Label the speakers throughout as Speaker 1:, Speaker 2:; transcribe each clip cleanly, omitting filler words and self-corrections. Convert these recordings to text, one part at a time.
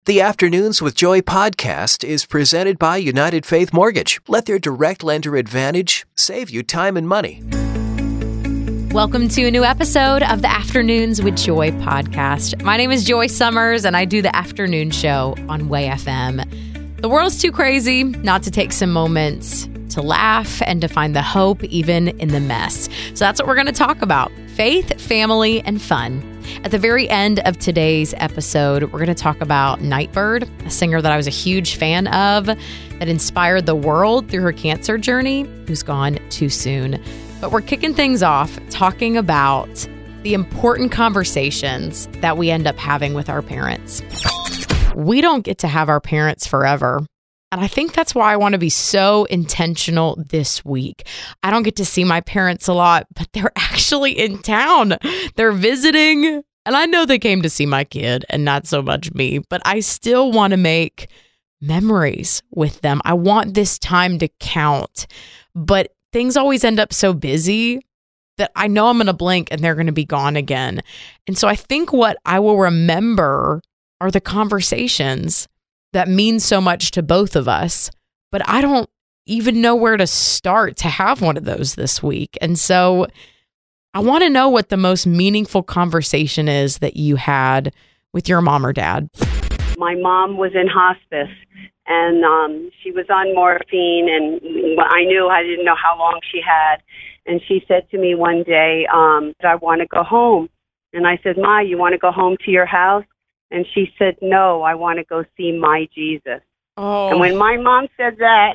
Speaker 1: The Afternoons with Joy podcast is presented by United Faith Mortgage. Let their direct lender advantage save you time and money.
Speaker 2: Welcome to a new episode of the Afternoons with Joy podcast. My name is Joy Summers, and I do the afternoon show on Way FM. The world's too crazy not to take some moments to laugh and to find the hope even in the mess. So that's what we're going to talk about: faith, family, and fun. At the very end of today's episode, we're going to talk about Nightbirde, a singer that I was a huge fan of that inspired the world through her cancer journey, who's gone too soon. But we're kicking things off talking about the important conversations that we end up having with our parents. We don't get to have our parents forever. And I think that's why I want to be so intentional this week. I don't get to see my parents a lot, but they're actually in town. They're visiting. And I know they came to see my kid and not so much me, but I still want to make memories with them. I want this time to count. But things always end up so busy that I know I'm going to blink and they're going to be gone again. And so I think what I will remember are the conversations that means so much to both of us, but I don't even know where to start to have one of those this week. And so I want to know what the most meaningful conversation is that you had with your mom or dad.
Speaker 3: My mom was in hospice, and she was on morphine, and I didn't know how long she had. And she said to me one day, I want to go home. And I said, Ma, you want to go home to your house? And she said, no, I want to go see my Jesus. Oh. And when my mom said that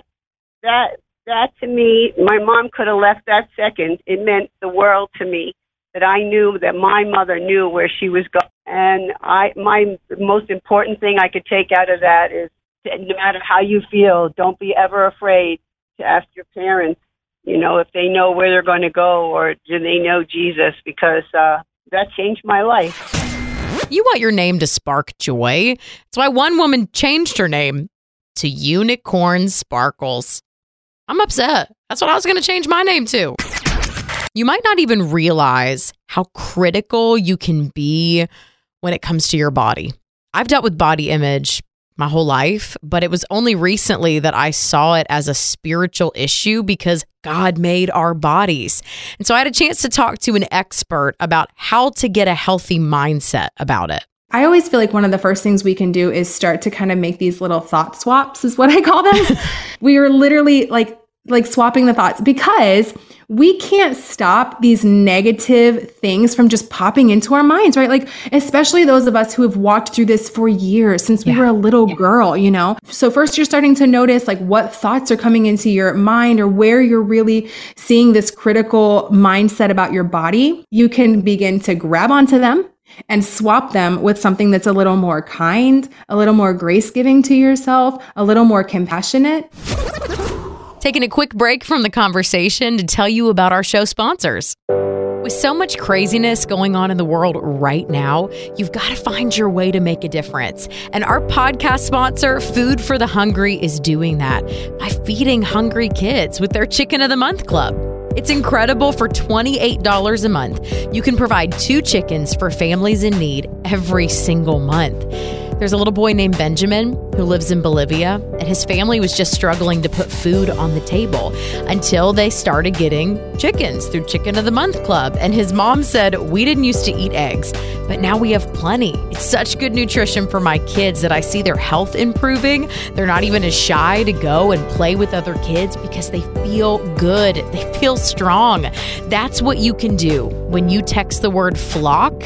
Speaker 3: to me, my mom could have left that second. It meant the world to me that I knew that my mother knew where she was going. And my most important thing I could take out of that is, no matter how you feel, don't be ever afraid to ask your parents, if they know where they're going to go or do they know Jesus, because that changed my life.
Speaker 2: You want your name to spark joy. That's why one woman changed her name to Unicorn Sparkles. I'm upset. That's what I was going to change my name to. You might not even realize how critical you can be when it comes to your body. I've dealt with body image my whole life, but it was only recently that I saw it as a spiritual issue because God made our bodies. And so I had a chance to talk to an expert about how to get a healthy mindset about it.
Speaker 4: I always feel like one of the first things we can do is start to kind of make these little thought swaps, is what I call them. We are literally like swapping the thoughts, because we can't stop these negative things from just popping into our minds, right? Like, especially those of us who have walked through this for years, since we were a little girl, So first you're starting to notice like what thoughts are coming into your mind or where you're really seeing this critical mindset about your body. You can begin to grab onto them and swap them with something that's a little more kind, a little more grace-giving to yourself, a little more compassionate.
Speaker 2: Taking a quick break from the conversation to tell you about our show sponsors. With so much craziness going on in the world right now, you've got to find your way to make a difference. And our podcast sponsor, Food for the Hungry, is doing that by feeding hungry kids with their Chicken of the Month Club. It's incredible. For $28 a month, you can provide 2 chickens for families in need every single month. There's a little boy named Benjamin who lives in Bolivia, and his family was just struggling to put food on the table until they started getting chickens through Chicken of the Month Club. And his mom said, we didn't used to eat eggs, but now we have plenty. It's such good nutrition for my kids that I see their health improving. They're not even as shy to go and play with other kids because they feel good. They feel strong. That's what you can do when you text the word FLOCK,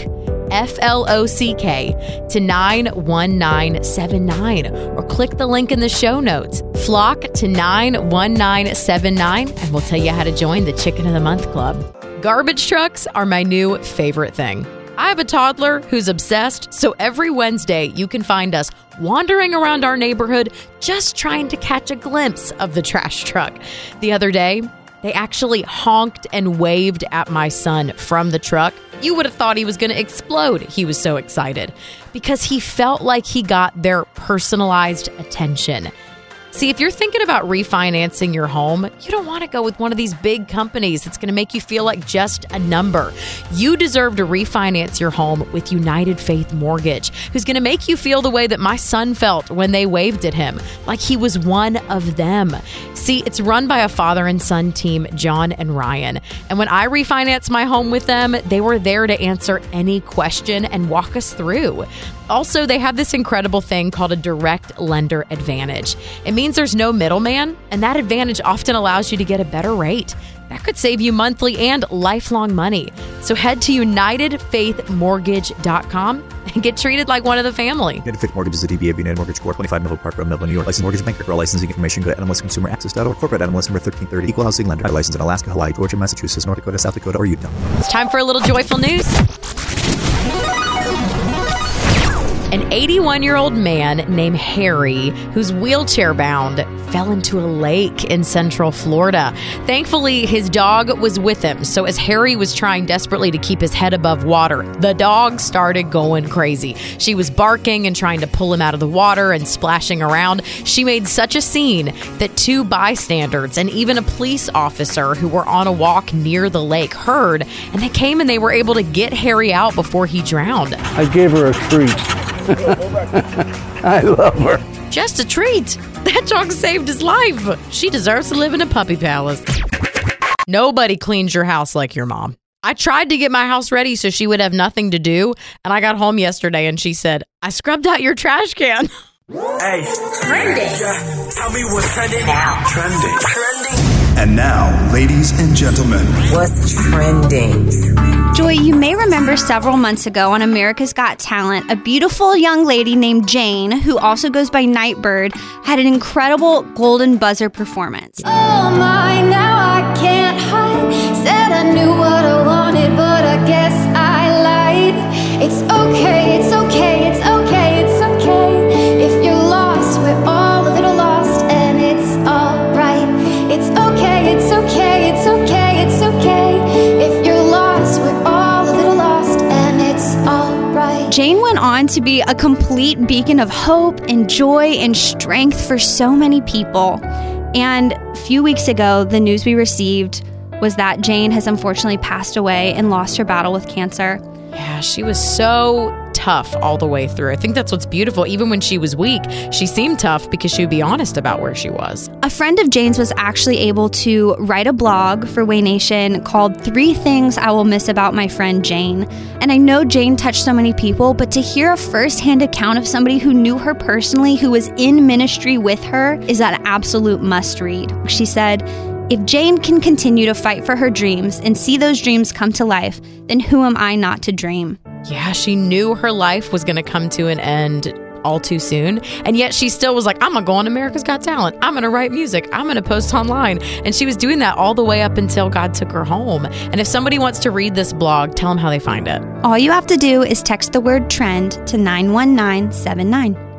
Speaker 2: FLOCK, to 91979, or click the link in the show notes. Flock to 91979, and we'll tell you how to join the Chicken of the Month Club. Garbage trucks are my new favorite thing. I have a toddler who's obsessed, so every Wednesday you can find us wandering around our neighborhood just trying to catch a glimpse of the trash truck. The other day, they actually honked and waved at my son from the truck. You would have thought he was going to explode. He was so excited because he felt like he got their personalized attention. See, if you're thinking about refinancing your home, you don't want to go with one of these big companies that's going to make you feel like just a number. You deserve to refinance your home with United Faith Mortgage, who's going to make you feel the way that my son felt when they waved at him, like he was one of them. See, it's run by a father and son team, John and Ryan. And when I refinanced my home with them, they were there to answer any question and walk us through. Also, they have this incredible thing called a direct lender advantage. It means there's no middleman, and that advantage often allows you to get a better rate. That could save you monthly and lifelong money. So head to UnitedFaithMortgage.com and get treated like one of the family.
Speaker 5: United Faith Mortgage is a DBA of United Mortgage Corp. 25 Melville Park Road, Melville, New York. Licensed mortgage banker. For all licensing information, go to NMLSConsumerAccess.org. Corporate NMLS number 1330. Equal housing lender. Licensed in Alaska, Hawaii, Georgia, Massachusetts, North Dakota, South Dakota, or Utah.
Speaker 2: It's time for a little joyful news. An 81-year-old man named Harry, who's wheelchair-bound, fell into a lake in Central Florida. Thankfully, his dog was with him, so as Harry was trying desperately to keep his head above water, the dog started going crazy. She was barking and trying to pull him out of the water and splashing around. She made such a scene that 2 bystanders and even a police officer who were on a walk near the lake heard, and they came and they were able to get Harry out before he drowned.
Speaker 6: I gave her a treat. I love her.
Speaker 2: Just a treat. That dog saved his life. She deserves to live in a puppy palace. Nobody cleans your house like your mom. I tried to get my house ready so she would have nothing to do, and I got home yesterday and she said, I scrubbed out your trash can.
Speaker 7: Hey, trending. Yeah, tell me what's trending now. Trending.
Speaker 8: And now, ladies and gentlemen,
Speaker 9: what's trending?
Speaker 10: Joy, you may remember several months ago on America's Got Talent, a beautiful young lady named Jane, who also goes by Nightbird, had an incredible golden buzzer performance.
Speaker 11: Oh my, now I can't hide. Said I knew what I wanted, but I guess I lied. It's okay, it's okay, it's okay, it's okay. If you're lost, we're all a little lost, and it's alright. It's okay, it's okay, it's okay, it's okay. If you're lost, we're all a little lost, and it's alright.
Speaker 10: Jane went on to be a complete beacon of hope and joy and strength for so many people. And a few weeks ago, the news we received was that Jane has unfortunately passed away and lost her battle with cancer.
Speaker 2: Yeah, she was so tough all the way through. I think that's what's beautiful. Even when she was weak, she seemed tough because she would be honest about where she was.
Speaker 10: A friend of Jane's was actually able to write a blog for Way Nation called 3 Things I Will Miss About My Friend Jane. And I know Jane touched so many people, but to hear a firsthand account of somebody who knew her personally, who was in ministry with her, is an absolute must read. She said, if Jane can continue to fight for her dreams and see those dreams come to life, then who am I not to dream?
Speaker 2: Yeah, she knew her life was going to come to an end all too soon. And yet she still was like, I'm going to go on America's Got Talent. I'm going to write music. I'm going to post online. And she was doing that all the way up until God took her home. And if somebody wants to read this blog, tell them how they find it.
Speaker 10: All you have to do is text the word trend to 91979.